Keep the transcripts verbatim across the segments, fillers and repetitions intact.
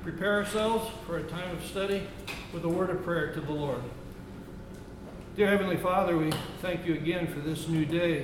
prepare ourselves for a time of study with a word of prayer to the Lord. Dear Heavenly Father, we thank you again for this new day.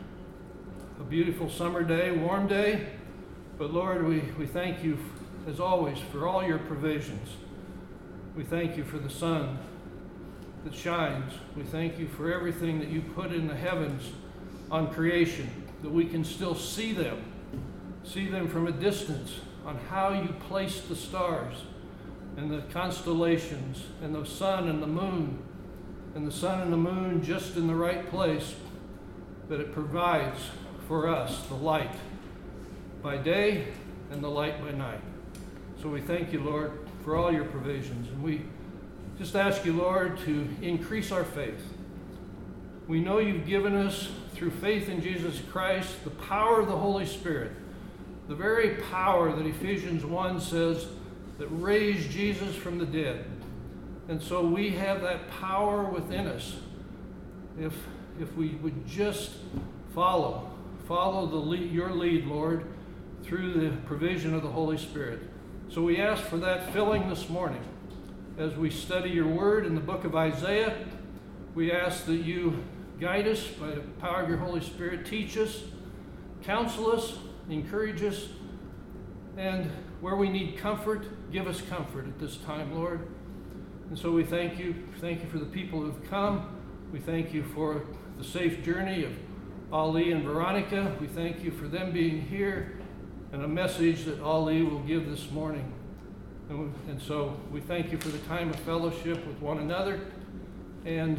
A beautiful summer day, warm day. But Lord, we, we thank you, as always, for all your provisions. We thank you for the sun that shines. We thank you for everything that you put in the heavens on creation, that we can still see them, see them from a distance, on how you placed the stars and the constellations and the sun and the moon, and the sun and the moon just in the right place, that it provides for us the light by day and the light by night. So we thank you, Lord, for all your provisions, and we just ask you, Lord, to increase our faith. We know you've given us, through faith in Jesus Christ, the power of the Holy Spirit, the very power that Ephesians one says that raised Jesus from the dead. And so we have that power within us if if we would just follow, follow the lead, your lead, Lord, through the provision of the Holy Spirit. So we ask for that filling this morning as we study your word in the book of Isaiah. We ask that you guide us by the power of your Holy Spirit, teach us, counsel us, encourage us, and where we need comfort, give us comfort at this time, Lord. And so we thank you. Thank you for the people who have come. We thank you for the safe journey of Ali and Veronica. We thank you for them being here and a message that Ali will give this morning. And, we, and so we thank you for the time of fellowship with one another and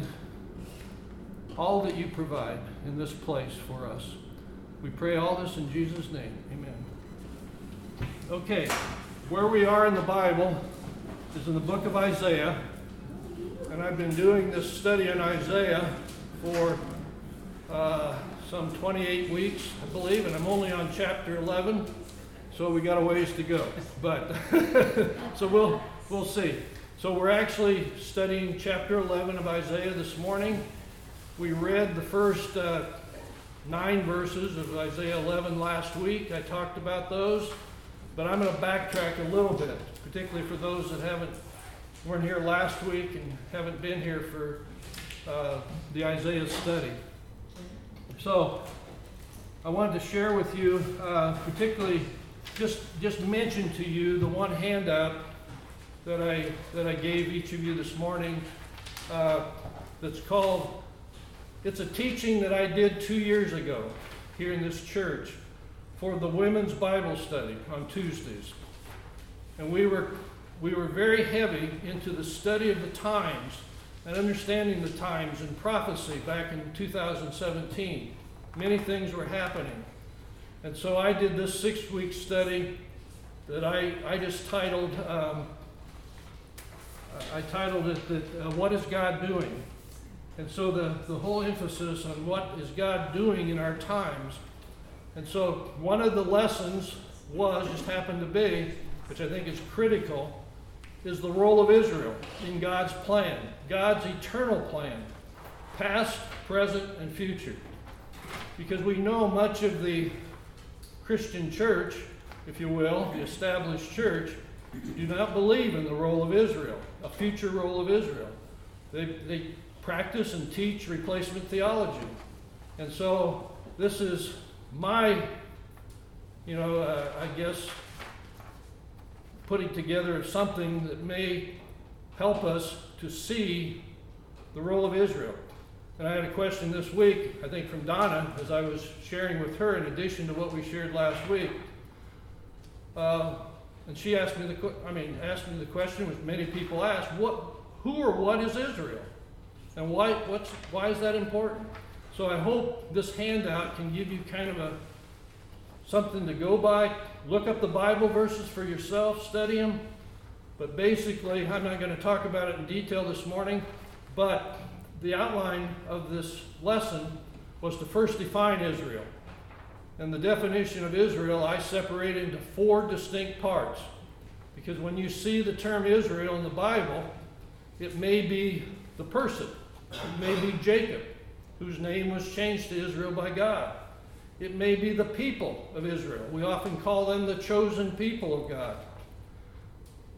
all that you provide in this place for us. We pray all this in Jesus' name. Amen. Okay, where we are in the Bible is in the book of Isaiah. And I've been doing this study on Isaiah for uh, some twenty-eight weeks, I believe, and I'm only on chapter eleven, so we got a ways to go. But so we'll we'll see. So we're actually studying chapter eleven of Isaiah this morning. We read the first uh, nine verses of Isaiah eleven last week. I talked about those, but I'm going to backtrack a little bit, particularly for those that haven't weren't here last week and haven't been here for uh, the Isaiah study. So I wanted to share with you, uh, particularly just just mention to you the one handout that I that I gave each of you this morning. Uh, that's called. It's a teaching that I did two years ago here in this church for the women's Bible study on Tuesdays. And we were we were very heavy into the study of the times and understanding the times and prophecy back in two thousand seventeen. Many things were happening. And so I did this six-week study that I, I just titled, um, I titled it, that, uh, What is God Doing? And so the, the whole emphasis on what is God doing in our times. And so one of the lessons was, just happened to be, which I think is critical, is the role of Israel in God's plan, God's eternal plan, past, present, and future. Because we know much of the Christian church, if you will, the established church, do not believe in the role of Israel, a future role of Israel. They, they practice and teach replacement theology. And so this is my, you know, uh, I guess, putting together something that may help us to see the role of Israel. And I had a question this week, I think from Donna, as I was sharing with her in addition to what we shared last week. Uh, and she asked me the, I mean, asked me the question, which many people ask, what, who or what is Israel? And why, what's, why is that important? So I hope this handout can give you kind of a something to go by. Look up the Bible verses for yourself, study them. But basically, I'm not going to talk about it in detail this morning, but the outline of this lesson was to first define Israel. And the definition of Israel, I separate into four distinct parts. Because when you see the term Israel in the Bible, it may be the person. It may be Jacob, whose name was changed to Israel by God. It may be the people of Israel. We often call them the chosen people of God.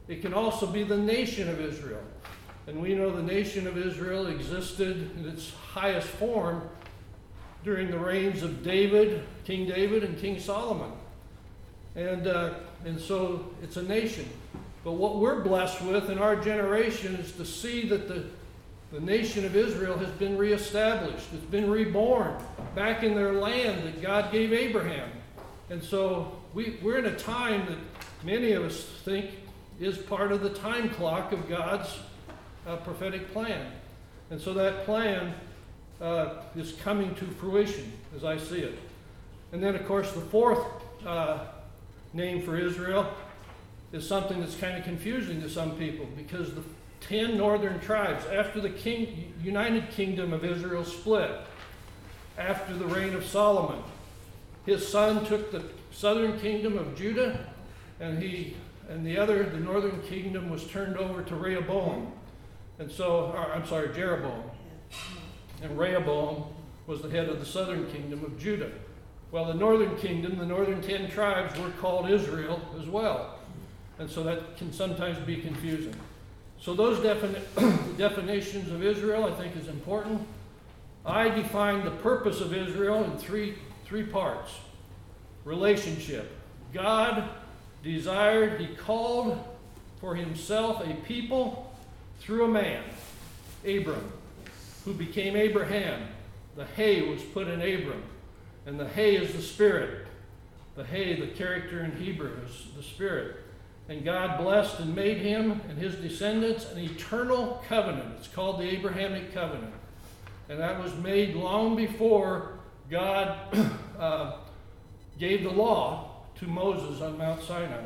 It can also be the nation of Israel. And we know the nation of Israel existed in its highest form during the reigns of David, King David, and King Solomon. And, uh, and so it's a nation. But what we're blessed with in our generation is to see that the, the nation of Israel has been reestablished. It's been reborn back in their land that God gave Abraham. And so we, we're in a time that many of us think is part of the time clock of God's uh, prophetic plan. And so that plan uh, is coming to fruition as I see it. And then, of course, the fourth uh, name for Israel is something that's kind of confusing to some people, because the ten northern tribes, after the king, United Kingdom of Israel split, after the reign of Solomon, his son took the southern kingdom of Judah, and he and the other, the northern kingdom, was turned over to Rehoboam. And so, or, I'm sorry, Jeroboam. And Rehoboam was the head of the southern kingdom of Judah. Well, the northern kingdom, the northern ten tribes, were called Israel as well. And so that can sometimes be confusing. So those defini- definitions of Israel, I think, is important. I define the purpose of Israel in three, three parts. Relationship. God desired, he called for himself a people through a man, Abram, who became Abraham. The hay was put in Abram, and the hay is the Spirit. The hay, the character in Hebrew, is the Spirit. And God blessed and made him and his descendants an eternal covenant. It's called the Abrahamic covenant. And that was made long before God uh, gave the law to Moses on Mount Sinai.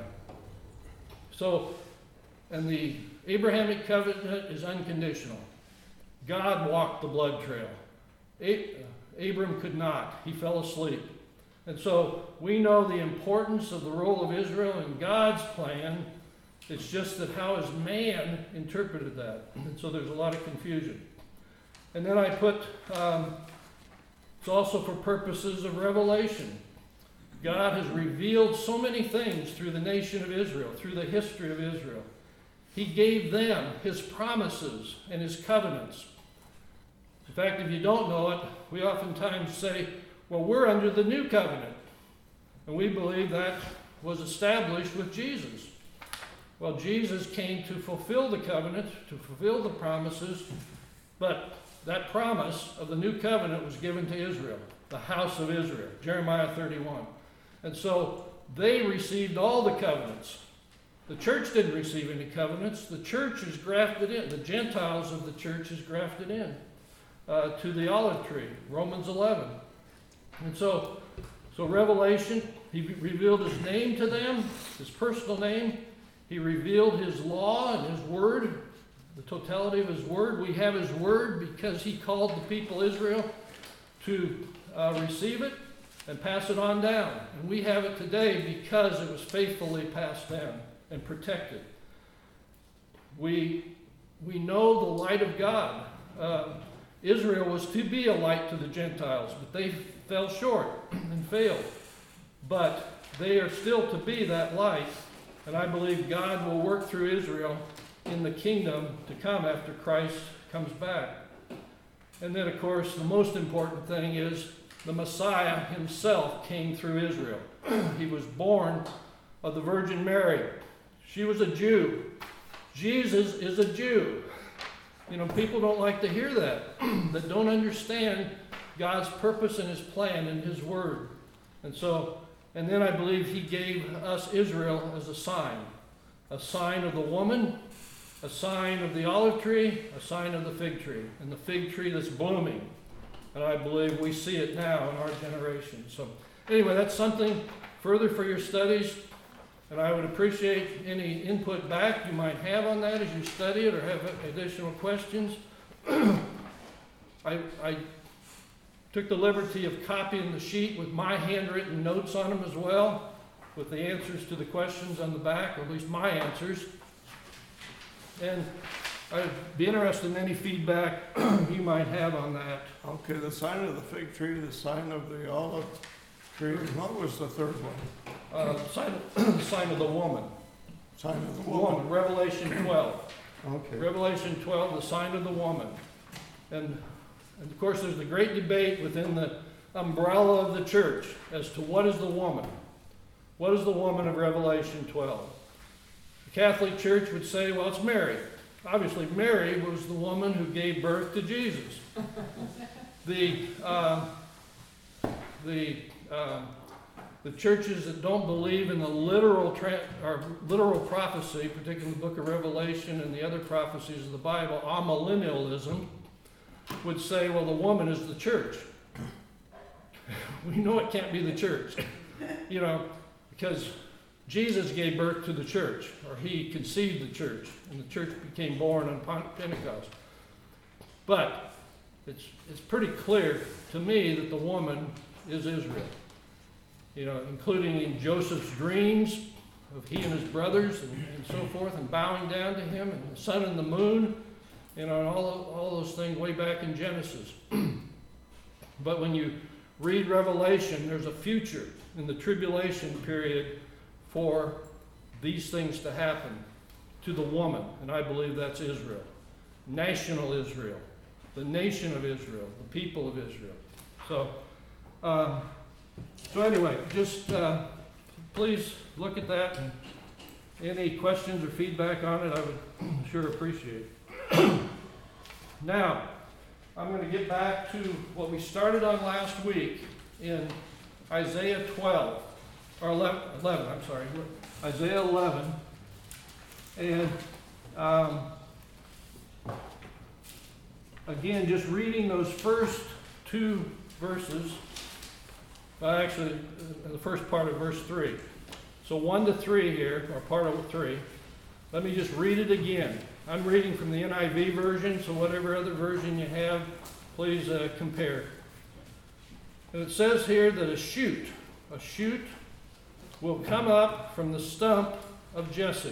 So, and the Abrahamic covenant is unconditional. God walked the blood trail. A- Abram could not. He fell asleep. And so we know the importance of the role of Israel in God's plan. It's just that how has man interpreted that? And so there's a lot of confusion. And then I put, um, it's also for purposes of revelation. God has revealed so many things through the nation of Israel, through the history of Israel. He gave them his promises and his covenants. In fact, if you don't know it, we oftentimes say, well, we're under the new covenant. And we believe that was established with Jesus. Well, Jesus came to fulfill the covenant, to fulfill the promises, but that promise of the new covenant was given to Israel, the house of Israel, Jeremiah thirty-one. And so they received all the covenants. The church didn't receive any covenants. The church is grafted in. The Gentiles of the church is grafted in uh, to the olive tree, Romans eleven. And so, so Revelation, he revealed his name to them, his personal name. He revealed his law and his word, the totality of his word. We have his word because he called the people Israel to uh, receive it and pass it on down. And we have it today because it was faithfully passed down and protected. We, we know the light of God. Uh, Israel was to be a light to the Gentiles, but they fell short and failed. But they are still to be that light, and I believe God will work through Israel in the kingdom to come after Christ comes back. And then, of course, the most important thing is the Messiah himself came through Israel. He was born of the Virgin Mary. She was a Jew. Jesus is a Jew. You know, people don't like to hear that, that don't understand God's purpose and his plan and his word. And so, and then I believe he gave us Israel as a sign. A sign of the woman, a sign of the olive tree, a sign of the fig tree, and the fig tree that's blooming. And I believe we see it now in our generation. So anyway, that's something further for your studies. And I would appreciate any input back you might have on that as you study it or have additional questions. I, I took the liberty of copying the sheet with my handwritten notes on them as well, with the answers to the questions on the back, or at least my answers. And I'd be interested in any feedback you might have on that. Okay, the sign of the fig tree, the sign of the olive tree. What was the third one? Uh, sign, of, sign of the woman. sign of the woman, woman. Revelation twelve. Okay. Revelation twelve, the sign of the woman. And, and of course, there's the great debate within the umbrella of the church as to what is the woman. What is the woman of Revelation twelve? The Catholic Church would say, well, it's Mary. Obviously, Mary was the woman who gave birth to Jesus. The, uh, the, uh, the churches that don't believe in the literal tra- or literal prophecy, particularly the book of Revelation and the other prophecies of the Bible, amillennialism, would say, well, the woman is the church. We know it can't be the church, you know, because Jesus gave birth to the church, or he conceived the church, and the church became born on Pentecost. But it's it's pretty clear to me that the woman is Israel. You know, including in Joseph's dreams of he and his brothers and, and so forth, and bowing down to him, and the sun and the moon, you know, and all all those things way back in Genesis. But when you read Revelation, there's a future in the tribulation period for these things to happen to the woman, and I believe that's Israel. National Israel, the nation of Israel, the people of Israel. So, uh, so anyway, just uh, please look at that, and any questions or feedback on it, I would sure appreciate. Now, I'm going to get back to what we started on last week in Isaiah twelve, or eleven, eleven I'm sorry, Isaiah eleven. And um, again, just reading those first two verses, well, actually, uh, the first part of verse three. So one to three here, or part of three. Let me just read it again. I'm reading from the N I V version, so whatever other version you have, please uh, compare. And it says here that a shoot, a shoot will come up from the stump of Jesse.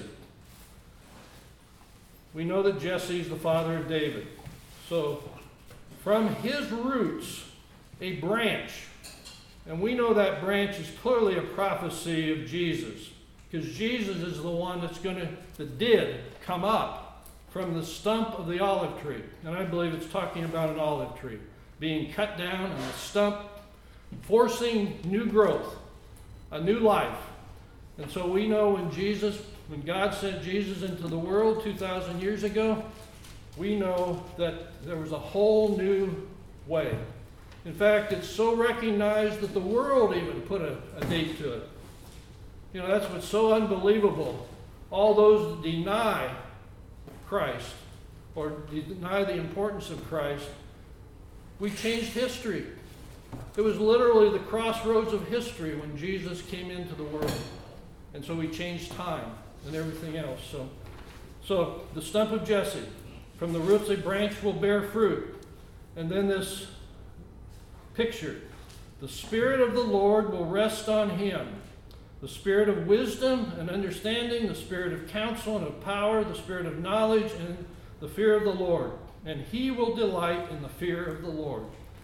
We know that Jesse is the father of David. So from his roots, a branch, and we know that branch is clearly a prophecy of Jesus, because Jesus is the one that's going to, that did come up from the stump of the olive tree. And I believe it's talking about an olive tree being cut down and the stump forcing new growth, a new life. And so we know when Jesus, when God sent Jesus into the world two thousand years ago, we know that there was a whole new way. In fact, it's so recognized that the world even put a, a date to it. You know, that's what's so unbelievable. All those that deny Christ or deny the importance of Christ, we changed history. It was literally the crossroads of history when Jesus came into the world. And so we changed time and everything else. So, so the stump of Jesse, from the roots a branch will bear fruit. And then this picture, the Spirit of the Lord will rest on him. The Spirit of wisdom and understanding, the Spirit of counsel and of power, the Spirit of knowledge and the fear of the Lord. And he will delight in the fear of the Lord.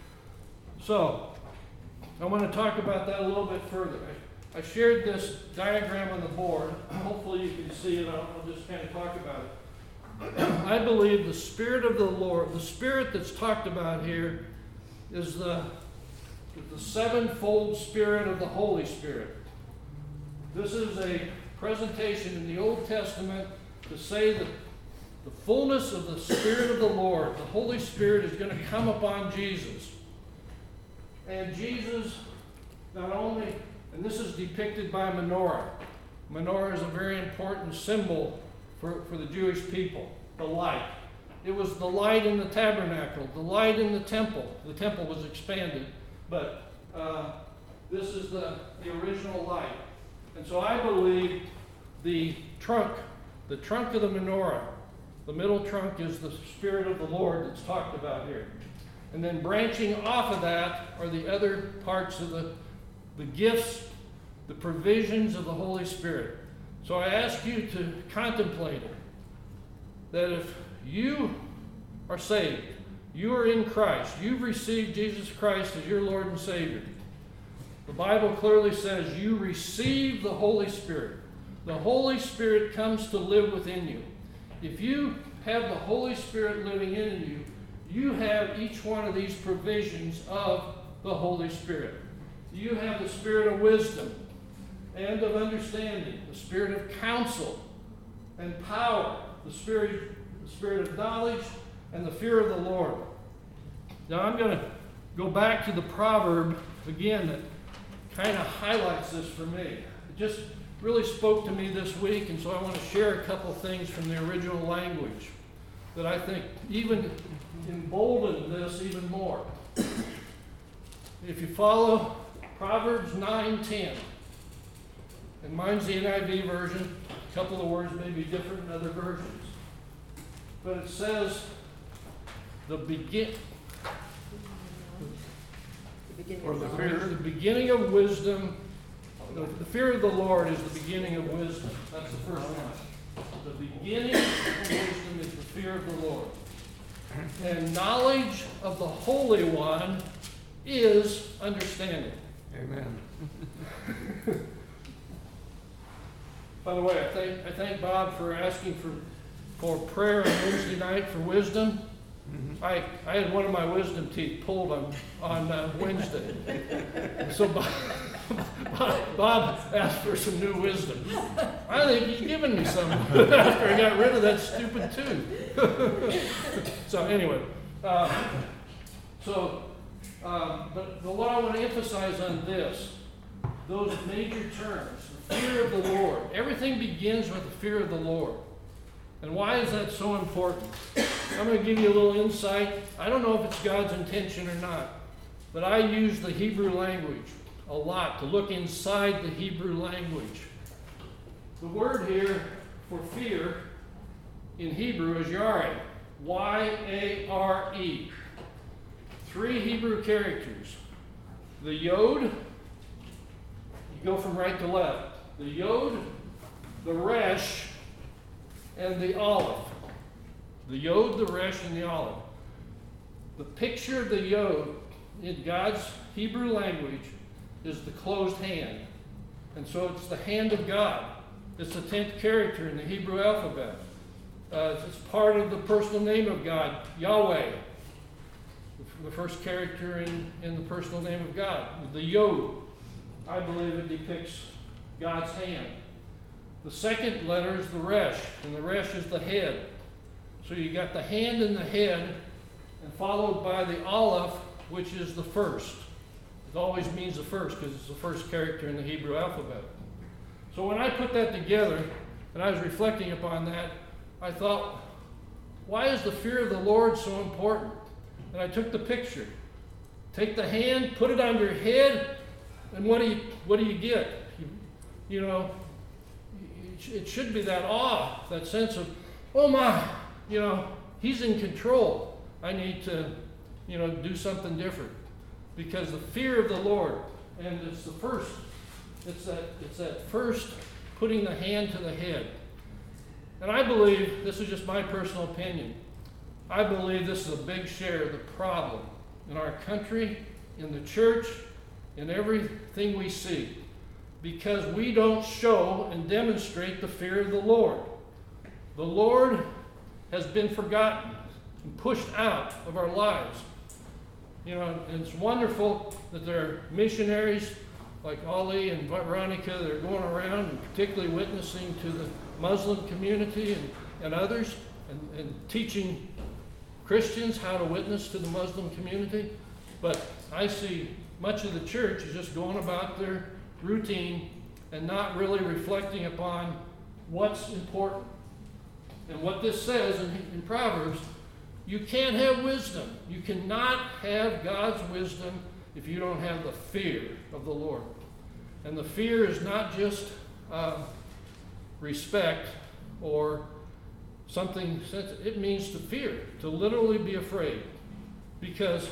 So, I want to talk about that a little bit further. I, I shared this diagram on the board. Hopefully you can see it. I'll, I'll just kind of talk about it. I believe the Spirit of the Lord, the Spirit that's talked about here, is the, the sevenfold Spirit of the Holy Spirit. This is a presentation in the Old Testament to say that the fullness of the Spirit of the Lord, the Holy Spirit, is going to come upon Jesus. And Jesus not only, and this is depicted by menorah. Menorah is a very important symbol for, for the Jewish people, the light. It was the light in the tabernacle, the light in the temple. The temple was expanded, but uh, this is the, the original light. And so I believe the trunk, the trunk of the menorah, the middle trunk is the Spirit of the Lord that's talked about here. And then branching off of that are the other parts of the, the gifts, the provisions of the Holy Spirit. So I ask you to contemplate it, that if you are saved, you are in Christ, you've received Jesus Christ as your Lord and Savior. The Bible clearly says you receive the Holy Spirit. the Holy Spirit comes to live within you. If you have the Holy Spirit living in you, you have each one of these provisions of the Holy Spirit. You have the spirit of wisdom and of understanding, the spirit of counsel and power, the spirit, the spirit of knowledge, and the fear of the Lord. Now I'm going to go back to the proverb again that kind of highlights this for me. It just really spoke to me this week, and so I want to share a couple things from the original language that I think even embolden this even more. If you follow Proverbs nine ten, and mine's the N I V version, a couple of words may be different in other versions, but it says the begin. The beginning, Or the of fear. The beginning of wisdom, the, the fear of the Lord is the beginning of wisdom. That's the first one. The beginning of wisdom is the fear of the Lord. And knowledge of the Holy One is understanding. Amen. By the way, I thank, I thank Bob for asking for, for prayer on Wednesday night for wisdom. Mm-hmm. I, I had one of my wisdom teeth pulled on, on uh, Wednesday. So Bob, Bob, Bob asked for some new wisdom. I think he's given me some after I got rid of that stupid tooth. So anyway, uh, so, um, but, but what I want to emphasize on this, those major terms, the fear of the Lord. Everything begins with the fear of the Lord. And why is that so important? I'm going to give you a little insight. I don't know if it's God's intention or not, but I use the Hebrew language a lot to look inside the Hebrew language. The word here for fear in Hebrew is yare, Y A R E. Three Hebrew characters. The yod, you go from right to left. The yod, the resh, and the olive. The yod, the resh, and the olive. The picture of the yod in God's Hebrew language is the closed hand. And so it's the hand of God. It's the tenth character in the Hebrew alphabet. Uh, it's part of the personal name of God, Yahweh. The first character in, in the personal name of God. The yod, I believe it depicts God's hand. The second letter is the resh, and the resh is the head. So you got the hand and the head, and followed by the aleph, which is the first. It always means the first because it's the first character in the Hebrew alphabet. So when I put that together, and I was reflecting upon that, I thought, why is the fear of the Lord so important? And I took the picture. Take the hand, put it on your head, and what do you what do you get? You, you know, it should be that awe, that sense of, oh my, you know, he's in control. I need to, you know, do something different. Because the fear of the Lord, and it's the first, it's that, it's that first putting the hand to the head. And I believe, this is just my personal opinion, I believe this is a big share of the problem in our country, in the church, in everything we see. Because we don't show and demonstrate the fear of the Lord. The Lord has been forgotten and pushed out of our lives. You know, and it's wonderful that there are missionaries like Ali and Veronica that are going around and particularly witnessing to the Muslim community and, and others and, and teaching Christians how to witness to the Muslim community. But I see much of the church is just going about their routine and not really reflecting upon what's important. And what this says in, in Proverbs, you can't have wisdom. You cannot have God's wisdom if you don't have the fear of the Lord. And the fear is not just uh, respect or something, it means to fear, to literally be afraid. Because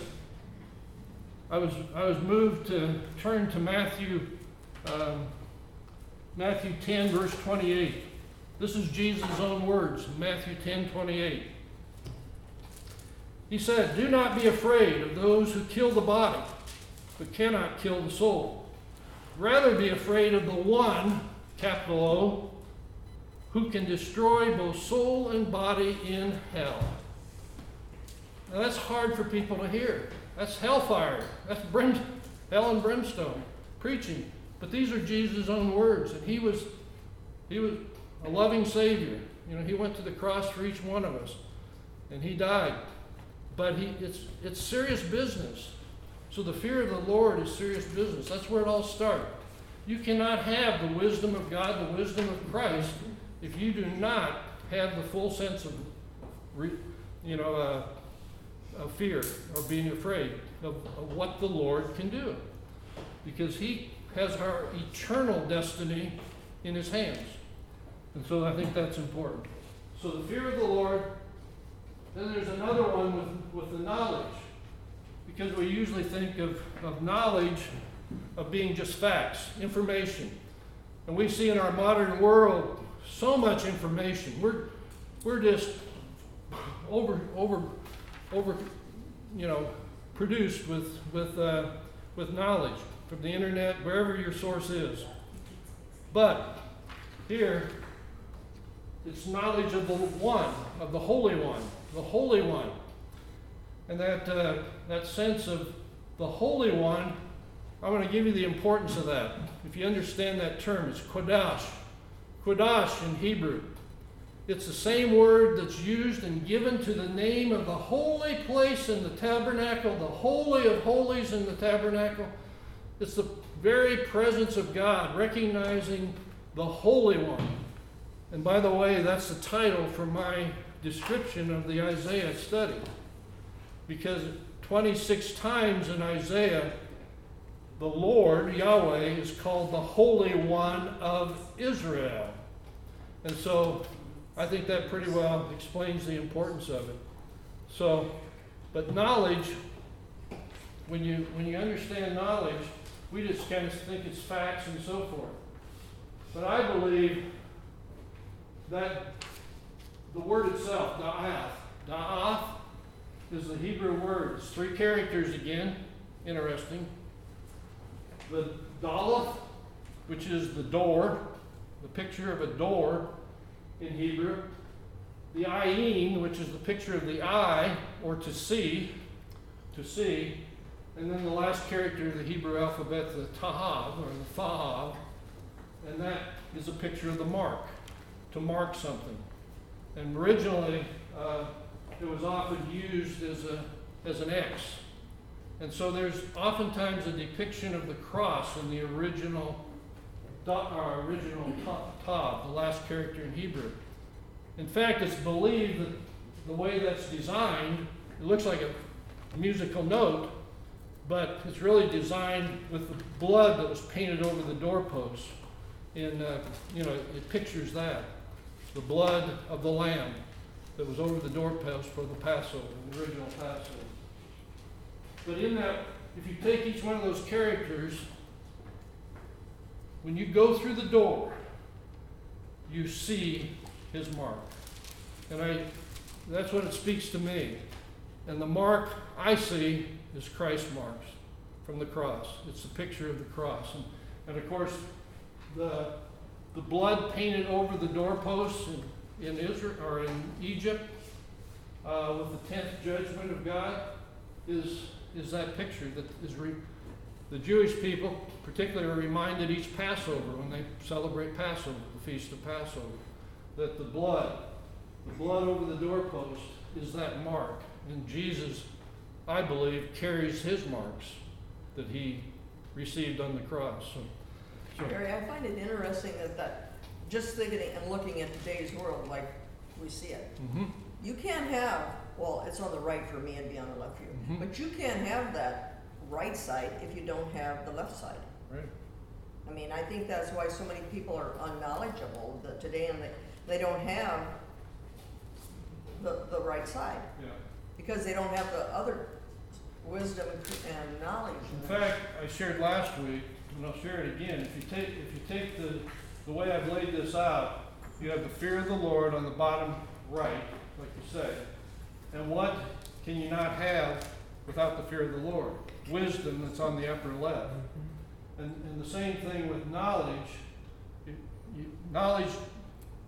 I was I was moved to turn to Matthew um, Matthew ten, verse twenty-eight. This is Jesus' own words, Matthew ten, twenty-eight. He said, "Do not be afraid of those who kill the body, but cannot kill the soul. Rather be afraid of the one, capital O, who can destroy both soul and body in hell. Now that's hard for people to hear. That's hellfire. That's brim, hell and brimstone preaching. But these are Jesus' own words, and he was he was a loving Savior. You know, he went to the cross for each one of us, and he died. But he it's it's serious business. So the fear of the Lord is serious business. That's where it all starts. You cannot have the wisdom of God, the wisdom of Christ, if you do not have the full sense of, you know, uh, of fear or being afraid of, of what the Lord can do. Because he has our eternal destiny in his hands. And so I think that's important. So the fear of the Lord. Then there's another one with, with the knowledge. Because we usually think of, of knowledge of being just facts, information. And we see in our modern world so much information. We're we're just over over over you know produced with with uh, with knowledge from the internet, wherever your source is. But here it's knowledge of the one, of the Holy One, the Holy One. And that uh, that sense of the Holy One, I want to give you the importance of that. If you understand that term, it's Kodash. Kodash in Hebrew. It's the same word that's used and given to the name of the holy place in the tabernacle, the Holy of Holies in the tabernacle. It's the very presence of God, recognizing the Holy One. And by the way, that's the title for my description of the Isaiah study. Because twenty-six times in Isaiah, the Lord, Yahweh, is called the Holy One of Israel. And so I think that pretty well explains the importance of it. So, but knowledge, when you when you understand knowledge, we just kind of think it's facts and so forth. But I believe that the word itself, da'ath, da'ath, is the Hebrew word. It's three characters again. Interesting. The Daleth, which is the door, the picture of a door in Hebrew. The Ayin, which is the picture of the eye, or to see, to see. And then the last character of the Hebrew alphabet, the Tahav, or the Thahav. And that is a picture of the mark, to mark something. And originally, uh, it was often used as a as an X. And so there's oftentimes a depiction of the cross in the original, uh, original Tav, the last character in Hebrew. In fact, it's believed that the way that's designed, it looks like a musical note, but it's really designed with the blood that was painted over the doorposts. In, uh, you know, it pictures that, the blood of the Lamb that was over the doorpost for the Passover, the original Passover. But in that, if you take each one of those characters, when you go through the door, you see his mark. And I that's what it speaks to me. And the mark I see is Christ's marks from the cross. It's a picture of the cross. And, and of course, the the blood painted over the doorposts in in Israel or in Egypt uh, with the tenth judgment of God is is that picture that is re- the Jewish people particularly are reminded each Passover when they celebrate Passover, the feast of Passover, that the blood, the blood over the doorpost is that mark, and Jesus, I believe, carries his marks that he received on the cross. So, so. Gary, I find it interesting that, that just thinking and looking at today's world like we see it, mm-hmm. you can't have, well, it's on the right for me and be on the left for you, mm-hmm. but you can't have that right side if you don't have the left side. Right. I mean, I think that's why so many people are unknowledgeable that today, and they, they don't have the, the right side. Yeah. Because they don't have the other wisdom and knowledge. In fact, I shared last week, and I'll share it again. If you take if you take the the way I've laid this out, you have the fear of the Lord on the bottom right, like you say. And what can you not have without the fear of the Lord? Wisdom that's on the upper left. And, and the same thing with knowledge. You, you, knowledge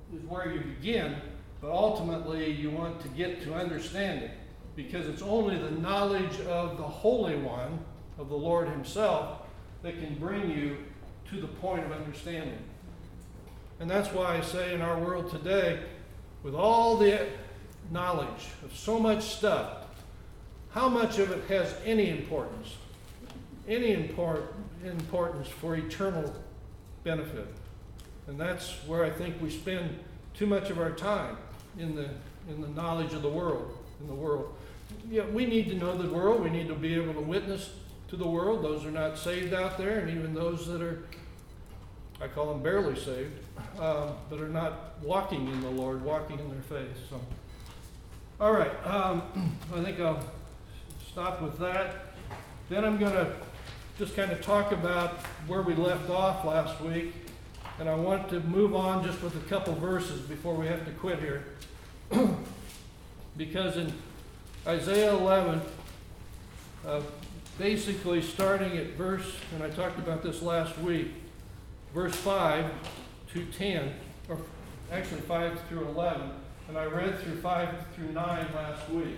is where you begin, but ultimately you want to get to understanding, because it's only the knowledge of the Holy One, of the Lord himself, that can bring you to the point of understanding. And that's why I say in our world today, with all the knowledge of so much stuff, how much of it has any importance? Any import, importance for eternal benefit? And that's where I think we spend too much of our time, in the in the knowledge of the world, in the world. Yeah, we need to know the world. We need to be able to witness to the world. Those are not saved out there, and even those that are, I call them barely saved, um, but are not walking in the Lord, walking in their faith. So, all right, um, I think I'll stop with that. Then I'm going to just kind of talk about where we left off last week, and I want to move on just with a couple verses before we have to quit here. Because in Isaiah eleven, uh, basically starting at verse, and I talked about this last week, verse five to ten, or actually five through eleven, and I read through five through nine last week.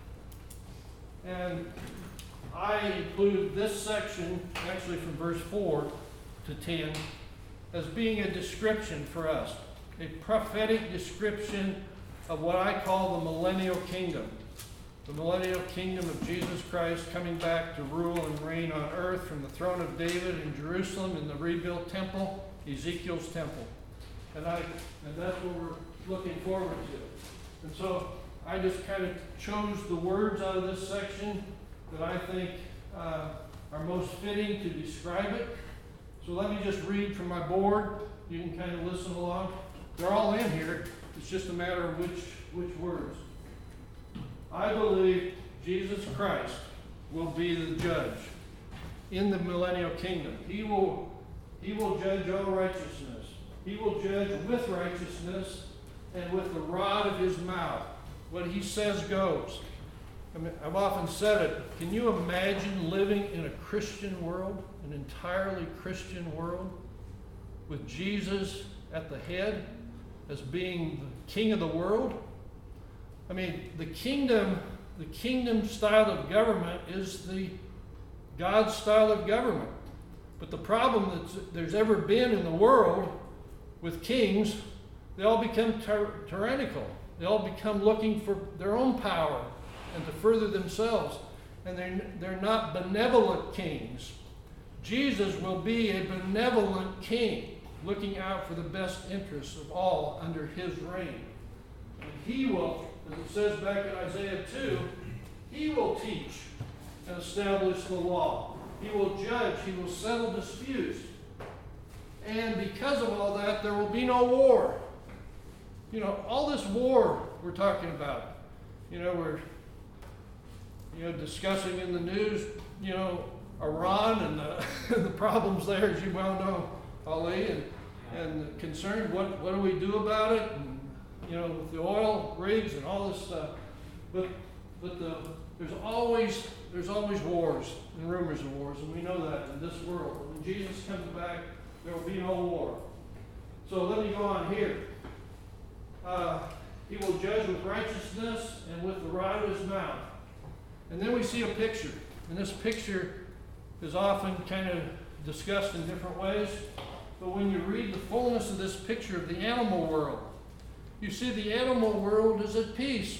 And I include this section, actually from verse four to ten, as being a description for us, a prophetic description of what I call the millennial kingdom. The millennial kingdom of Jesus Christ coming back to rule and reign on earth from the throne of David in Jerusalem in the rebuilt temple, Ezekiel's temple. And I and that's what we're looking forward to. And so I just kind of chose the words out of this section that I think uh, are most fitting to describe it. So let me just read from my board. You can kind of listen along. They're all in here. It's just a matter of which which words. I believe Jesus Christ will be the judge in the millennial kingdom. He will, he will judge all righteousness. He will judge with righteousness and with the rod of his mouth. What he says goes. I mean, I've often said it. Can you imagine living in a Christian world, an entirely Christian world, with Jesus at the head as being the king of the world? I mean, the kingdom, the kingdom style of government is the God's style of government. But the problem that there's ever been in the world with kings, they all become tyr- tyrannical. They all become looking for their own power and to further themselves. And they're, they're not benevolent kings. Jesus will be a benevolent king, looking out for the best interests of all under his reign. And he will, as it says back in Isaiah two, he will teach and establish the law. He will judge. He will settle disputes. And because of all that, there will be no war. You know, all this war we're talking about, you know, we're you know, discussing in the news, you know, Iran and the, the problems there, as you well know, Ali, and, and concerned, what, what do we do about it? And, you know, with the oil rigs and all this stuff. But but the, there's always there's always wars and rumors of wars, and we know that in this world. When Jesus comes back, there will be no war. So let me go on here. Uh, he will judge with righteousness and with the rod of his mouth. And then we see a picture. And this picture is often kind of discussed in different ways. But when you read the fullness of this picture of the animal world, you see the animal world is at peace.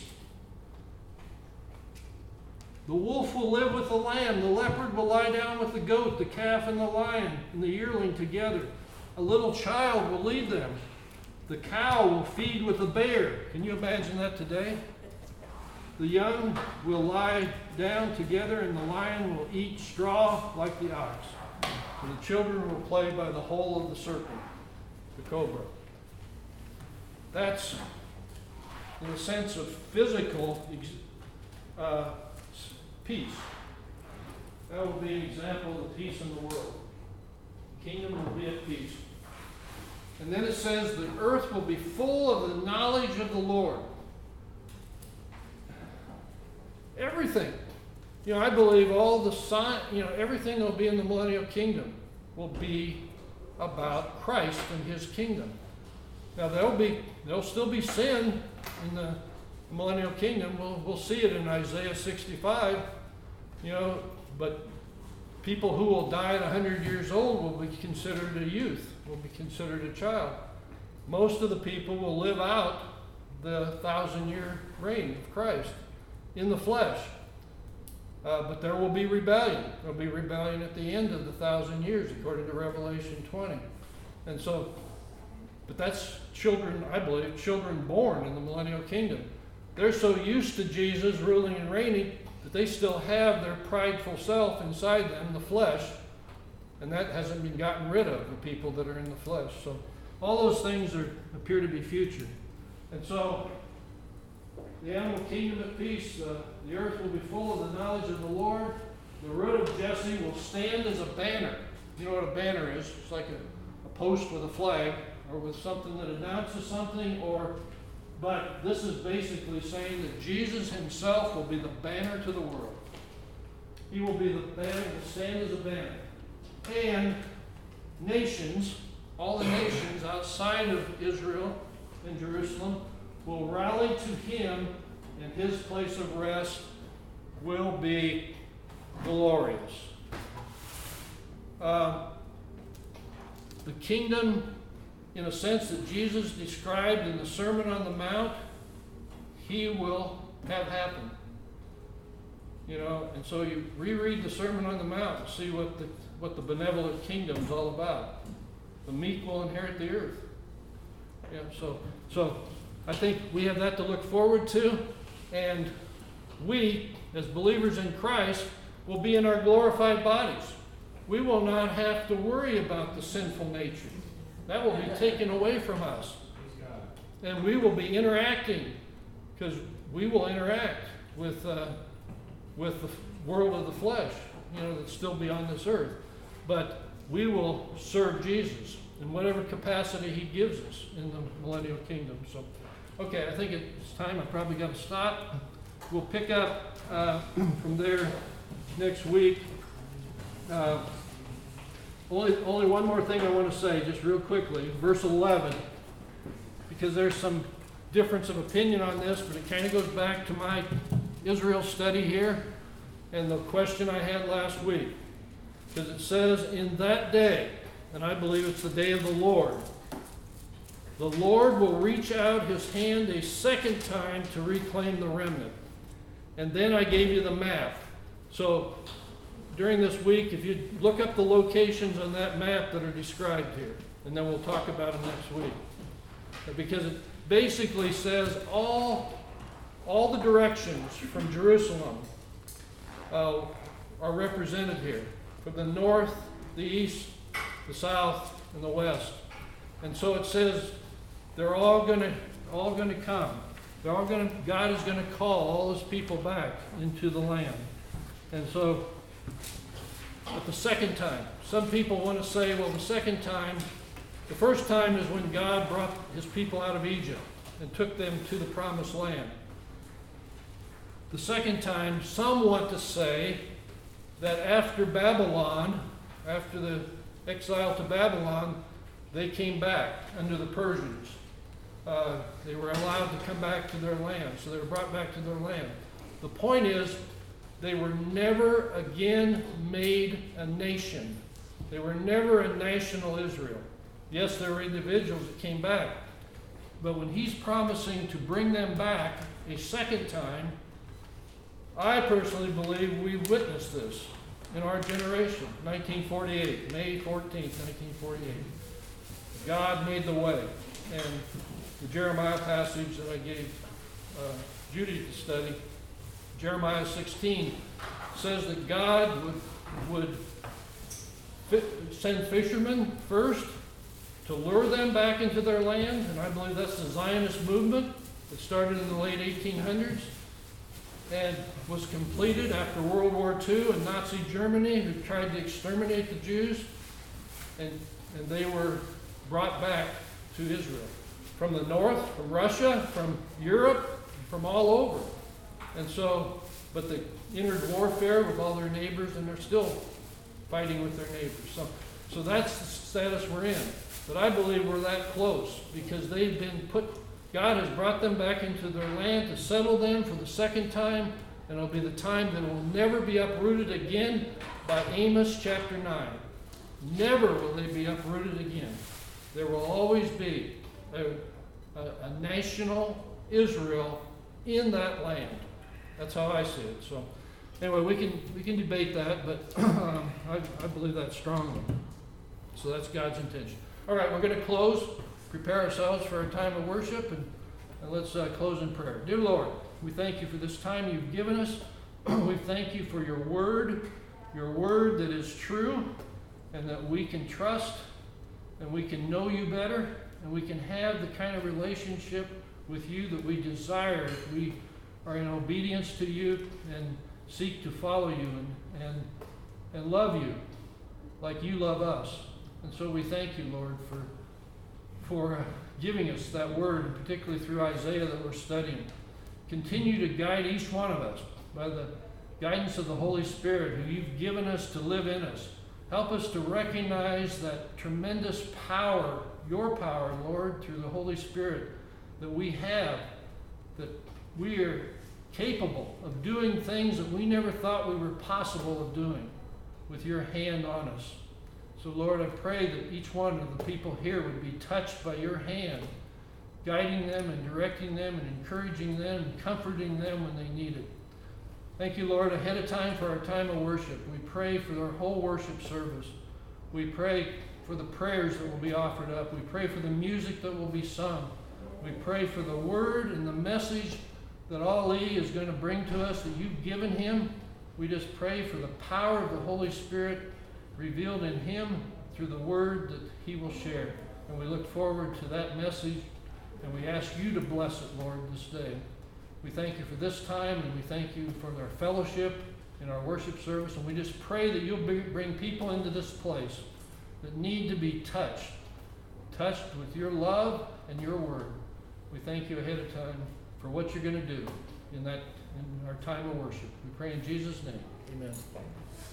The wolf will live with the lamb. The leopard will lie down with the goat, the calf and the lion and the yearling together. A little child will lead them. The cow will feed with the bear. Can you imagine that today? The young will lie down together, and the lion will eat straw like the ox. And the children will play by the hole of the serpent, the cobra. That's in the sense of physical uh, peace. That will be an example of the peace in the world. The kingdom will be at peace. And then it says the earth will be full of the knowledge of the Lord. Everything. You know, I believe all the sign, you know, everything that will be in the millennial kingdom will be about Christ and his kingdom. Now there'll be there'll still be sin in the millennial kingdom. We'll we'll see it in Isaiah sixty-five, you know, but people who will die at one hundred years old will be considered a youth, will be considered a child. Most of the people will live out the thousand-year reign of Christ in the flesh. Uh, but there will be rebellion. There will be rebellion at the end of the thousand years, according to Revelation twenty. And so, but that's children, I believe, children born in the millennial kingdom. They're so used to Jesus ruling and reigning that they still have their prideful self inside them, the flesh, and that hasn't been gotten rid of, the people that are in the flesh. So all those things are, appear to be future. And so the animal kingdom at peace, uh, the earth will be full of the knowledge of the Lord. The root of Jesse will stand as a banner. You know what a banner is? It's like a, a post with a flag or with something that announces something, or but this is basically saying that Jesus himself will be the banner to the world. He will be the banner, will stand as a banner. And nations, all the nations outside of Israel and Jerusalem, will rally to him, and his place of rest will be glorious. Uh, the kingdom, in a sense that Jesus described in the Sermon on the Mount, he will have happen. You know, and so you reread the Sermon on the Mount and see what the what the benevolent kingdom is all about. The meek will inherit the earth. Yeah, so so I think we have that to look forward to, and we, as believers in Christ, will be in our glorified bodies. We will not have to worry about the sinful nature. That will be taken away from us. And we will be interacting, because we will interact with uh, with the world of the flesh, you know, that's still beyond this earth. But we will serve Jesus in whatever capacity he gives us in the millennial kingdom. So, okay, I think it's time. I probably got to stop. We'll pick up uh, from there next week. Uh, only, only one more thing I want to say, just real quickly. Verse eleven, because there's some difference of opinion on this, but it kind of goes back to my Israel study here and the question I had last week. Because it says, in that day, and I believe it's the day of the Lord, the Lord will reach out his hand a second time to reclaim the remnant. And then I gave you the map. So during this week, if you look up the locations on that map that are described here, and then we'll talk about them next week. Because it basically says all, all the directions from Jerusalem uh, are represented here. From the north, the east, the south, and the west. And so it says they're all gonna all gonna come. They're all gonna God is gonna call all his people back into the land. And so but the second time, some people want to say, well, the second time, the first time is when God brought his people out of Egypt and took them to the promised land. The second time, some want to say that after Babylon, after the exile to Babylon, they came back under the Persians. Uh, they were allowed to come back to their land, so they were brought back to their land. The point is, they were never again made a nation. They were never a national Israel. Yes, there were individuals that came back, but when he's promising to bring them back a second time, I personally believe we witnessed this in our generation, nineteen forty-eight, May fourteenth, nineteen forty-eight. God made the way. And the Jeremiah passage that I gave uh, Judy to study, Jeremiah sixteen, says that God would, would fit, send fishermen first to lure them back into their land, and I believe that's the Zionist movement that started in the late eighteen hundreds and was completed after World War Two in Nazi Germany, who tried to exterminate the Jews, and, and they were brought back to Israel. From the north, from Russia, from Europe, from all over. And so, but they entered warfare with all their neighbors, and they're still fighting with their neighbors. So, so that's the status we're in. But I believe we're that close because they've been put, God has brought them back into their land to settle them for the second time, and it'll be the time that will never be uprooted again by Amos chapter nine. Never will they be uprooted again. There will always be a, a, a national Israel in that land. That's how I see it. So anyway, we can we can debate that, but um, I, I believe that strongly. So that's God's intention. All right, we're going to close, prepare ourselves for a time of worship, and, and let's uh, close in prayer. Dear Lord, we thank you for this time you've given us. We thank you for your word, your word that is true, and that we can trust, and we can know you better, and we can have the kind of relationship with you that we desire if we are in obedience to you and seek to follow you and, and, and love you like you love us. And so we thank you, Lord, for, for uh, giving us that word, and particularly through Isaiah that we're studying. Continue to guide each one of us by the guidance of the Holy Spirit who you've given us to live in us. Help us to recognize that tremendous power, your power, Lord, through the Holy Spirit that we have, that we are capable of doing things that we never thought we were possible of doing with your hand on us. So, Lord, I pray that each one of the people here would be touched by your hand, guiding them and directing them and encouraging them and comforting them when they need it. Thank you, Lord, ahead of time for our time of worship. We pray for our whole worship service. We pray for the prayers that will be offered up. We pray for the music that will be sung. We pray for the word and the message that Ali is going to bring to us that you've given him. We just pray for the power of the Holy Spirit revealed in him through the word that he will share. And we look forward to that message, and we ask you to bless it, Lord, this day. We thank you for this time, and we thank you for our fellowship in our worship service, and we just pray that you'll be, bring people into this place that need to be touched, touched with your love and your word. We thank you ahead of time for what you're going to do in that in our time of worship. We pray in Jesus' name. Amen.